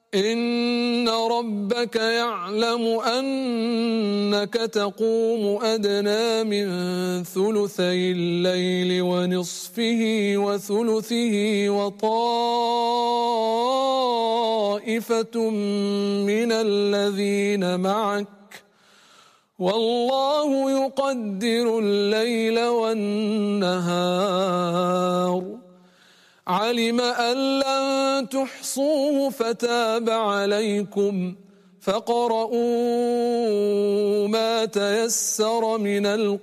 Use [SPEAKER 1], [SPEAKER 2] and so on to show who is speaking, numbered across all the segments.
[SPEAKER 1] إن ربك يعلم أنك تقوم أدنى من ثلثي الليل ونصفه وثلثه وطائفة من الذين معك والله يقدر الليل والنهار علم أن لن تحصوه فتاب عليكم فاقرؤوا ما تيسر من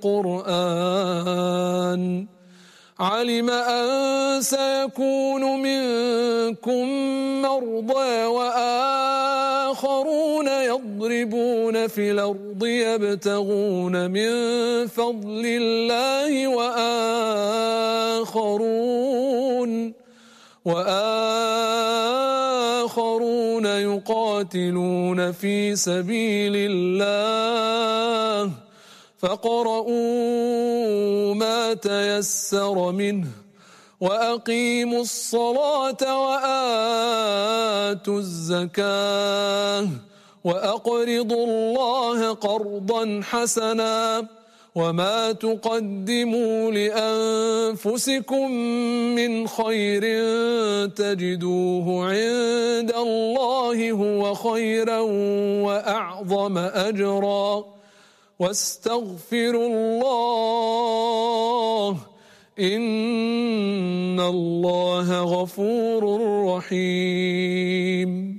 [SPEAKER 1] القرآن علم أن سيكون منكم مرضى وآخرون يضربون في الأرض يبتغون من فضل الله وآخرون يقاتلون في سبيل الله فاقرؤوا ما تيسر منه وأقيموا الصلاة وآتوا الزكاة وأقرضوا الله قرضا حسنا وما تقدموا لأنفسكم من خير تجدوه عند الله هو خيرا وأعظم أجرا واستغفروا الله إن الله غفور رحيم.